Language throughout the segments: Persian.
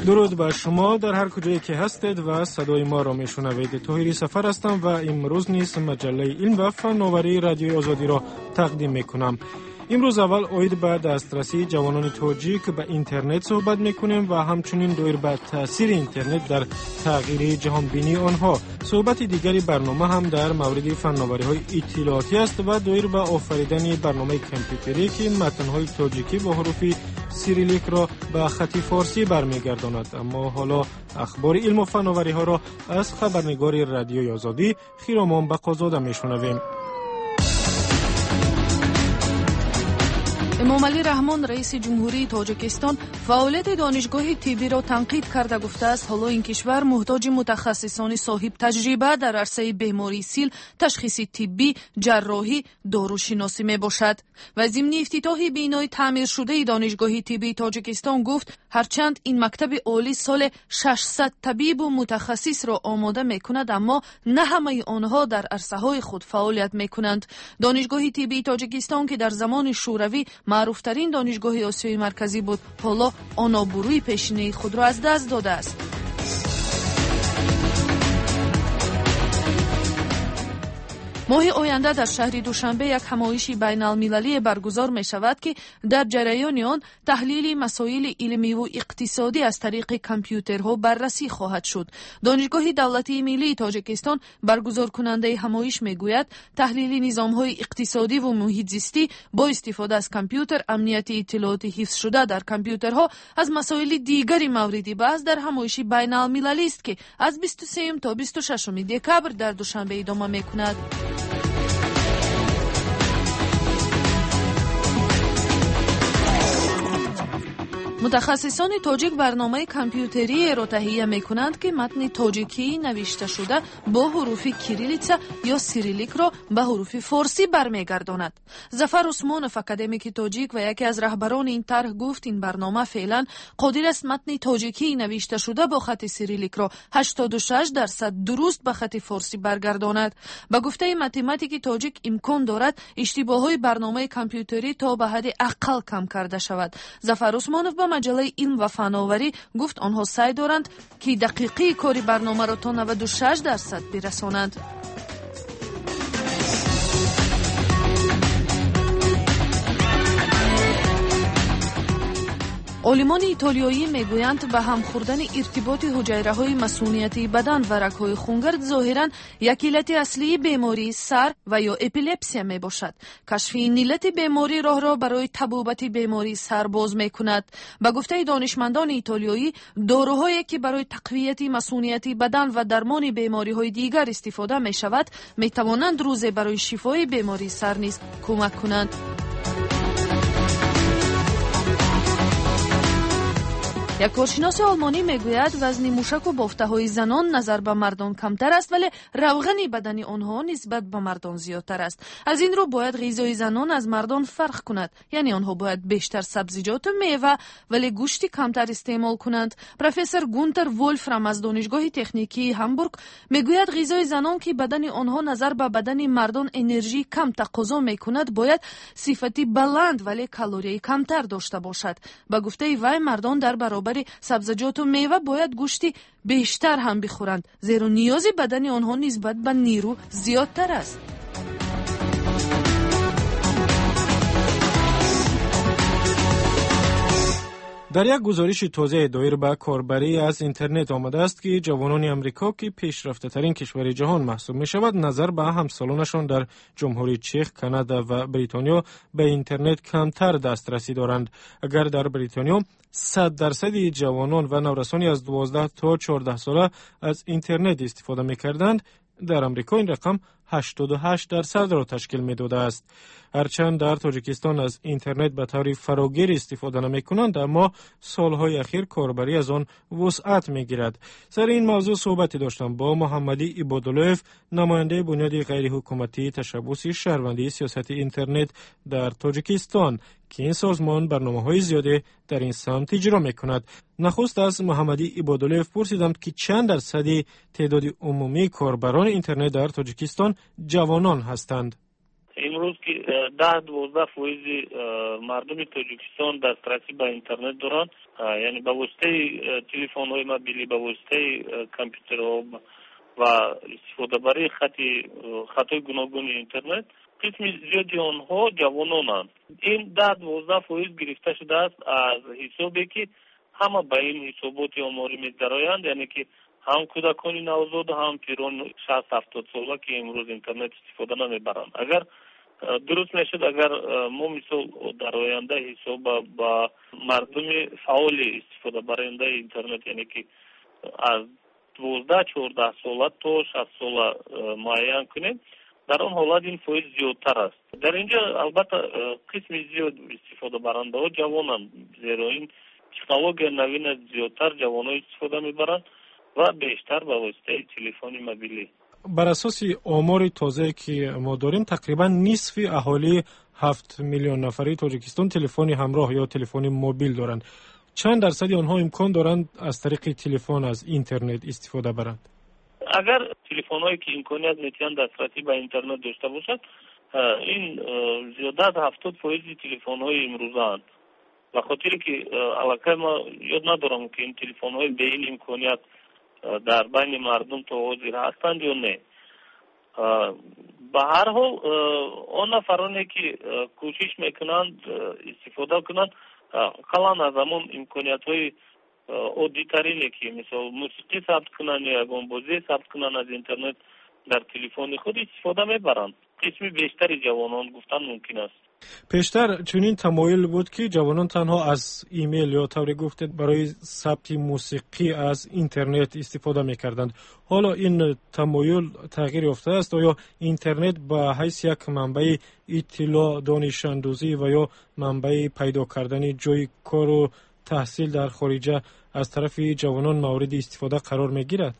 درود بر شما در هر کجایی که هستید و صدای ما را میشنوید. طاهری سفر هستم و امروز نیز مجله علم و فناوری رادیوی آزادی را تقدیم میکنم. امروز اول اوید به دسترسی جوانان تاجیک به اینترنت صحبت میکنیم و همچنین دایر به تاثیر اینترنت در تغییر جهان بینی آنها. صحبت دیگری برنامه هم در مورد فناوری های اطلاعاتی است و دایر به آفریدن برنامه کامپیوتری که متن های تاجیکی با حروف سیریلیک را به خط فارسی برمیگرداند. اما حالا اخبار علم و فناوری ها را از خبرنگار رادیوی آزادی خیرامان بقازاده میشنویم. امامعلی رحمان رئیس جمهوری تاجیکستان فعالیت دانشگاه طبی را تنقید کرده گفته است حالا این کشور محتاج متخصصان صاحب تجربه در عرصه بیماری سیل، تشخیص طبی، جراحی، داروشناسی می باشد. و ضمن افتتاح بینای تعمیر شده دانشگاه طبی تاجیکستان گفت هرچند این مکتب عالی سال 600 طبیب و متخصص را آماده می کند اما نه همه آنها در عرصه های خود فعالیت می کنند. دانشگاه طبی تاجیکستان که در زمان شوروی معروفترین دانشگاه آسیای مرکزی بود حالا آن آبروی پیشینه خود را از دست داده است. ماه آینده در شهر دوشنبه یک همایش بین المللی برگزار می شود که در جریان آن تحلیل مسائل علمی و اقتصادی از طریق کامپیوترها بررسی خواهد شد. دانشگاه دولتی ملی تاجیکستان برگزار کننده همایش می گوید تحلیل نظام های اقتصادی و محیط زیستی با استفاده از کامپیوتر، امنیت اطلاعات حفظ شده در کامپیوترها از مسائل دیگری مورد بحث در همایش بین المللی است که از 23 تا 26 دکبر در دوشنبه ادامه می کند. متخصصان تاجیک برنامه کامپیوتری را تهیه می کنند که متن تاجیکی نوشته شده با حروف کیریلیتسا یا سیریلیک را به حروف فارسی برمیگرداند. ظفر عثمانوف اکادمیک تاجیک و یکی از رهبران این طرح گفت این برنامه فعلا قادر است متن تاجیکی نوشته شده با خط سیریلیک را 86% درست به خط فارسی برگرداند. به گفته متمتیک تاجیک امکان دارد اشتباه‌های برنامه کامپیوتری تا به حد اقل کم کرده شود. ظفر عثمانوف با مجله علم و فناوری گفت آنها سعی دارند که دقیقی کاری برنامه را تا 96% برسانند. عالمان ایتالیایی میگویند به هم خوردن ارتباط حجیره‌های مسئولیتی بدن و رگ‌های خونگرد ظاهراً یک علت اصلی بیماری سر و یا اپیلپسی میباشد. کشف این علت بیماری راه را برای تبوبت بیماری سر باز میکند. به گفته دانشمندان ایتالیایی داروهایی که برای تقویت مسئولیتی بدن و درمان بیماری‌های دیگر استفاده میشود میتوانند روزی برای شفای بیماری سر نیز کمک کنند. یک کارشناس آلمانی میگوید وزن موشک و بافته‌های زنان نظر به مردان کمتر است ولی روغن بدن آنها نسبت به مردان زیادتر است. از این رو باید غذای زنان از مردان فرق کند، یعنی آنها باید بیشتر سبزیجات و میوه ولی گوشت کمتر استعمال کنند. پروفسور گونتر وولفرام از دانشگاه تکنیکی هامبورگ میگوید غذای زنان که بدن آنها نظر به بدن مردان انرژی کم تقاضا میکند باید صفتی بلند ولی کالری کمتر داشته باشد. به گفته وی مردان در برابر سبزیجات و میوه باید گوشت بیشتر هم بخورند زیرا نیاز بدن آنها نسبت به نیرو زیادتر است. در یک گزارش تازه دایر به کاربری از اینترنت آمده است که جوانان امریکا که پیشرفته ترین کشور جهان محسوب می شود نظر به همسالانشان در جمهوری چک، کانادا و بریتانیا به اینترنت کمتر دسترسی دارند. اگر در بریتانیا 100% جوانان و نورسانی از 12 تا 14 ساله از اینترنت استفاده می کردند، در امریکا این رقم 88% را تشکیل می داده است. هرچند در تاجیکستان از اینترنت به طور فراگیر استفاده نمی کنند اما سالهای اخیر کاربری از آن وسعت می گیرد. سر این موضوع صحبتی داشتم با محمدی عبادالله‌اف، نماینده بنیاد غیر حکومتی تشبث شهروندی سیاست اینترنت در تاجیکستان که این سازمان برنامه‌های زیاده در این سمت اجرا می‌کند. نخست از محمدی عبادالله‌اف پرسیدم که چند درصد تعداد عمومی کاربران اینترنت در تاجیکستان جوانان هستند. این امروز که 10-12% مردم تاجیکستان دسترسی به اینترنت دارند، یعنی به واسطه تلفن های موبیلی، به واسطه کامپیوترها و استفاده برای خطای گوناگون اینترنت، قسم زیادی آنها جوانانند. این 10-12% گرفته شده است از حسابی که همه به این حسابات آماری می‌درآیند، یعنی که هم کودکان نوزاد هم پیران 60-70 ساله که امروز اینترنت استفاده نمیبرند. اگر درست میشد اگر ما مثال در آینده حساب با مردم فعال استفاده برنده اینترنت، یعنی که از 12-14 ساله تا 60 ساله معین کنیم، در آن حالت این فایز زیادتر است. در اینجا البته قسم زیاد استفاده برنده ها جوانند، زیرا این تکنولوژی نوین زیادتر جوان ها استفاده میبرند و بیشتر به واسطه تلفن موبیلی. بر اساس آمار تازه که ما داریم تقریبا نصف اهالی 7 میلیون نفری تاجیکستان تلفن همراه یا تلفن موبیل دارند. چند درصدی آنها امکان دارند از طریق تلفن از اینترنت استفاده برند؟ اگر تلفن هایی که امکانیت میتونن دسترسی به اینترنت داشته باشند، این زیاده از 70% تلفن های امروزند. و خاطری که علاقه ما یاد ندارم که این تلفن های به این امکانیت در بین مردم حاضر هستند یا نه. به هر حال آن نفرانی که کوشش میکنند استفاده کنند، کلان از همون امکانیت های عادی ترینه که مثلا موسیقی ثبت کنند یا بازی ثبت کنند از اینترنت در تلفن خود استفاده میبرند. قسم بیشتری جوانان گفتن ممکن است. پیشتر چنین تمایل بود که جوانان تنها از ایمیل یا طوری گفته برای ثبت موسیقی از اینترنت استفاده میکردند. حالا این تمایل تغییر یافته است؟ آیا اینترنت به حیث یک منبع اطلاع، دانش اندوزی و یا منبع پیدا کردن جای کار و تحصیل در خارجه از طرف جوانان مورد استفاده قرار میگیرد؟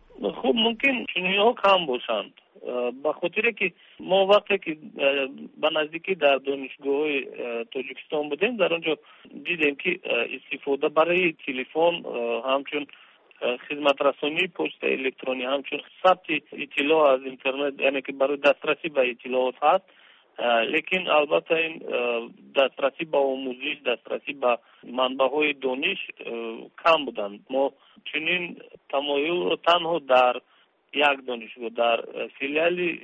خب ممکن چنینها کم باشند، به خاطر که ما وقتی که به نزدیکی در دانشگاه تاجیکستان بودیم، در آنجا دیدیم که استفاده برای تلفن، همچون خدمت رسانی پست الکترونی، همچون ثبت اطلاع از اینترنت، یعنی که برای دسترسی به اطلاعات هست، لیکن البته این دسترسی به آموزش، دسترسی به منبع‌های دانش کم بودند. ما چنین تمایل رو تنها در یک دانشگاه، در فیلیال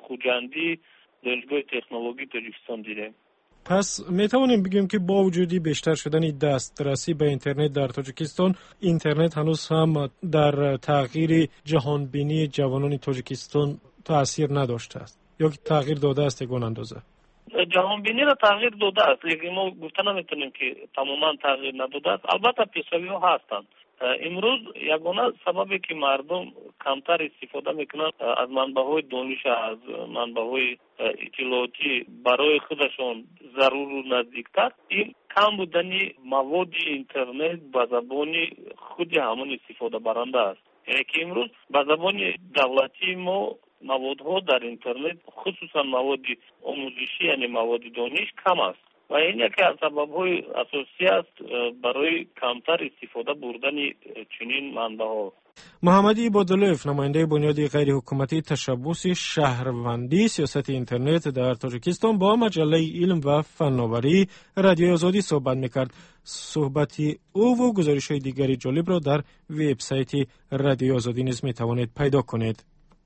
خوجندی دانشگاه تکنولوژی تاجیکستان دیدیم. پس میتوانیم بگیم که با وجودی بیشتر شدن دسترسی به اینترنت در تاجیکستان، اینترنت هنوز هم در تغییر جهانبینی جوانان تاجیکستان تأثیر نداشته است یا تغییر داده است یگان اندازه؟ جهانبینی را تغییر داده است، لیکن ما گفته نمیتونیم که تماما تغییر نداده است. البته پیشروی ها هستند. امروز یگانه سببی که مردم کمتر استفاده میکنند از منبع‌های دانش، از منبع‌های اطلاعاتی برای خودشان ضرور و نزدیکتر، این کم بودن مواد اینترنت به زبان خود همون استفاده برنده است. یعنی که امروز به زبان دولتی ما موادها در اینترنت، خصوصا مواد آموزشی یعنی مواد دانش کم است و این یکی از سبب‌های اساسی است برای کمتر استفاده بردن چنین منبع‌ها. محمد عبادالله، نماینده بنیاد غیر حکومتی تشبث شهروندی سیاست اینترنت در تاجیکستان، با مجله علم و فناوری رادیو آزادی صحبت می‌کرد. صحبت او و گزارش‌های دیگری جالب را در وبسایت رادیو آزادی نیز می‌توانید پیدا کنید.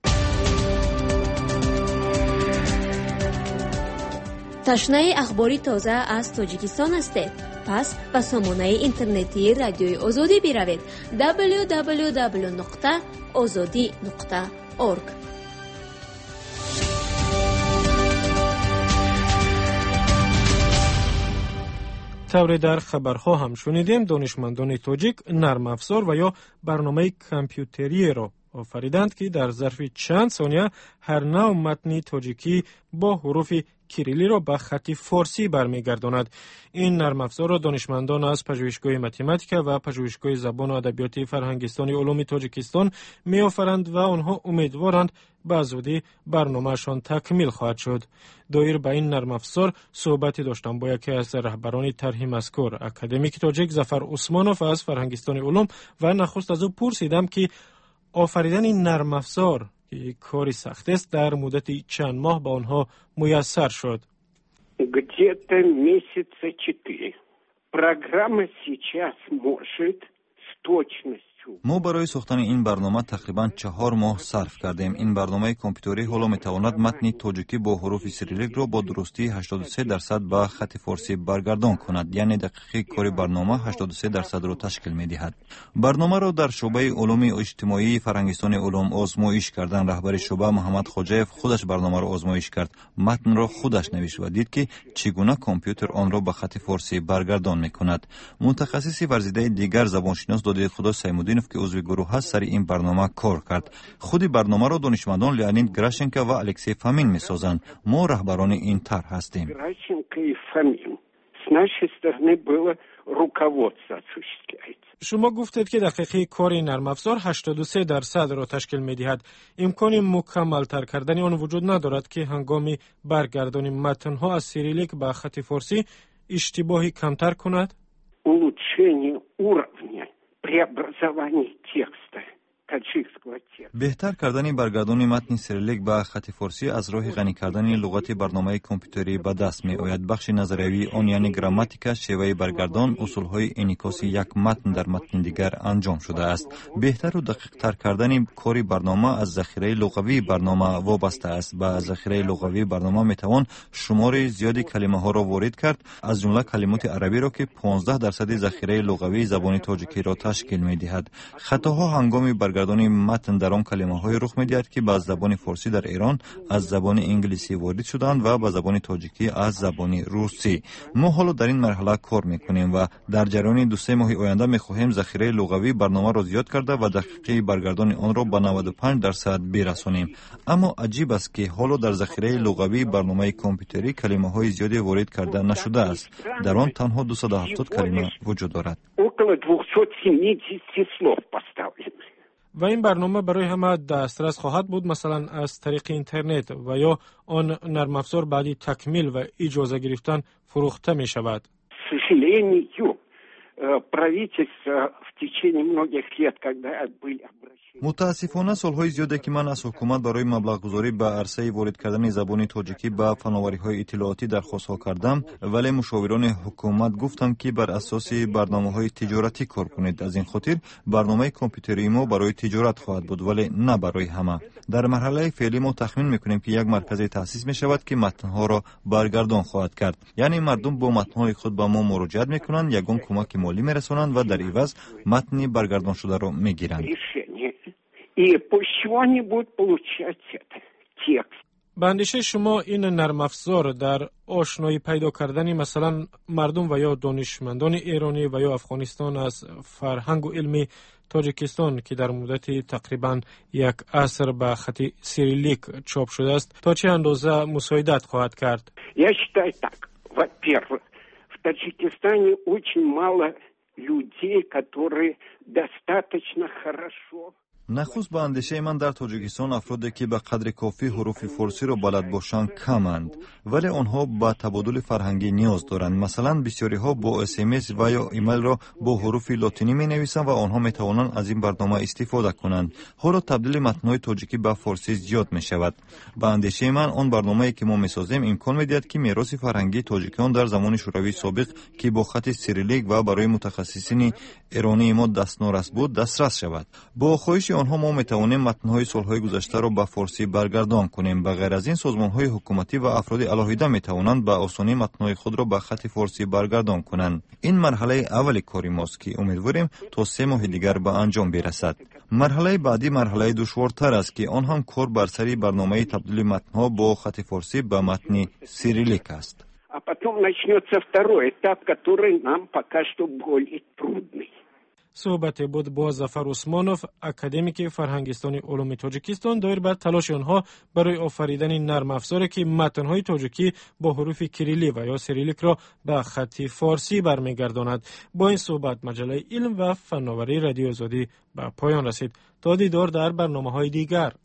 تشنه اخباری تازه از تاجیکستان هستید؟ پس به سامانه اینترنتی رادیوی آزادی بروید www.azadi.org. طور در خبرها هم شنیدیم دانشمندان تاجیک نرم افزار و یا برنامه کامپیوتری را آفریدند که در ظرف چند ثانیه هر نوع متن تاجیکی با حروف کریلی را به خط فارسی برمیگرداند. این نرم افزار را دانشمندان از پژوهشگاه متماتیک و پژوهشگاه زبان و ادبیات فرهنگستان علوم تاجیکستان می‌آفرند و آنها امیدوارند به زودی برنامه‌شان تکمیل خواهد شد. دایر به این نرم افزار صحبتی داشتم با یکی از رهبران طرح مذکور، اکادمیک تاجیک ظفر عثمانوف از فرهنگستان علوم، و نخست از او پرسیدم که آفریدن این نرم افزار که کاری سخت است در مدت چند ماه به آنها میسر شد. Где-то месяца 4. Программа сейчас может с точностью. ما برای ساختن این برنامه تقریباً 4 ماه صرف کردیم. این برنامه کامپیوتری حالا میتواند متن تاجیکی با حروف سیریلیک را با درستی 83% به خط فارسی برگردان کند. یعنی دقیقی کار برنامه 83% را تشکیل میدهد. برنامه را در شعبه علوم اجتماعی فرهنگستان علوم آزمایش کردن. رهبر شعبه محمد خواجه‌اف خودش برنامه را آزمایش کرد. متن را خودش نوشت و دید که چگونه کامپیوتر آن را به خط فارسی برگردان میکند. متخصص ورزیده دیگر زبانشناس داود خدا سیمودینوف که عضو گروه هست سر این برنامه کار کرد. خود برنامه را دانشمندان لیانید گراشنکو و الکسی فامین میسازند. ما رهبران این طرح هستیم. Гращенко и Фомин. С нашей стороны было руководство осуществляется. شما گفتید که دقیقی کار نرم افزار 83% را تشکیل می‌دهد. امکان مکمل تر کردن آن وجود ندارد که هنگام برگردانی متن‌ها از سیریلیک به خط فارسی اشتباهی کمتر کند؟ Улучшение уровня преобразования текста таджикского текста. بهتر کردن برگردانی متن سیریلیک به خط فارسی از راه غنی کردن لغت برنامه کامپیوتری به دست می آید. بخش نظریوی آن یعنی گراماتیک، شیوه برگردان، اصولهای انعکاس یک متن در متن دیگر انجام شده است. بهتر و دقیق تر کردن کاری برنامه از ذخیره لغوی برنامه وابسته است. به ذخیره لغوی برنامه می توان شمار زیادی کلمه ها را وارد کرد، از جمله کلمات عربی را که 15% ذخیره لغوی زبان تاجیکی را تشکیل می دهد. خطاها هنگام برگردانی متن در آن کلمه های رخ می دهد که به زبان فارسی در ایران از زبان انگلیسی وارد شدند و به زبان تاجیکی از زبان روسی. ما حالا در این مرحله کار میکنیم و در جریان 2-3 ماه آینده میخواهیم ذخیره لغوی برنامه را زیاد کرده و دقیقه برگردان آن را به 95% برسانیم. اما عجیب است که حالا در ذخیره لغوی برنامه کامپیوتری کلمه های زیادی وارد کرده نشده است. در آن تنها 270 کلمه وجود دارد. Около 270 слов поставлено. و این برنامه برای همه دسترس خواهد بود، مثلا از طریق اینترنت و یا آن نرم افزار بعدی تکمیل و اجازه گرفتن فروخته می شود. К сожалению, правительство в течение многих лет, когда были обращения. متاسفانه سالهای زیاده که من از حکومت برای مبلغ گذاری به عرصه وارد کردن زبان تاجیکی به فناوری‌های اطلاعاتی درخواست‌ها کردم، ولی مشاوران حکومت گفتند که بر اساس برنامه‌های تجارتی کار کنید. از این خاطر برنامه کامپیوتری ما برای تجارت خواهد بود ولی نه برای همه. در مرحله فعلی ما تخمین می‌کنیم که یک مرکز تأسیس می‌شود که متن‌ها را برگردان خواهد کرد. یعنی مردم با متن‌های خود به ما مراجعه می‌کنند، یگان کمک مالی می‌رسانند و در عوض متن برگردان شده را می‌گیرند. И после чего они будут получать текст. به اندیشه شما این نرم افزار در آشنایی پیدا کردن مثلا مردم و یا دانشمندان ایرانی و یا افغانستان از فرهنگ و علم تاجیکستان که در مدت تقریبا 1 عصر به خط سیریلیک چاپ شده است تا چه اندازه مساعدت خواهد کرد؟ Я считаю так. Во-первых, в Таджикистане очень мало людей, которые достаточно хорошо. نخست به اندیشه من در تاجیکستان افرادی که به قدر کافی حروف فارسی را بلد باشند کمند، ولی آنها به تبادل فرهنگی نیاز دارند. مثلا بسیاری ها با SMS و یا ایمیل را با حروف لاتینی می نویسند و آنها می توانند از این برنامه استفاده کنند. حالا تبدیل متن‌های تاجیکی به فارسی زیاد می شود. به اندیشه من آن برنامه‌ای که ما می سازیم امکان می دهد که میراث فرهنگی تاجیکان در زمان شوروی سابق که با خط سیریلیک و برای متخصصین ایرانی ما دستنورس بود دسترس شود. با خواهش آنها ما میتوانیم متن‌های سال‌های گذشته را به فارسی برگردان کنیم. به غیر از این سازمان‌های حکومتی و افراد علاهیده میتوانند به آسانی متن‌های خود را به خط فارسی برگردان کنند. این مرحله اول کاری ماست که امیدواریم تا 3 ماه دیگر به انجام برسد. مرحله بعدی مرحله دشوارتر است که آن هم کار بر سر برنامه تبدیل متن‌ها با خط فارسی به متن سیریلیک است. А потом начнется второй этап, который нам пока что более трудный. صحبت بود با ظفر عثمانوف، اکادمیک فرهنگستان علوم تاجیکستان، دایر بر تلاش آنها برای آفریدن نرم افزاری که متن‌های تاجیکی با حروف کریلی و یا سیریلیک را به خط فارسی برمیگرداند. با این صحبت مجله علم و فناوری رادیو آزادی به پایان رسید. تا دیدار در برنامه‌های دیگر.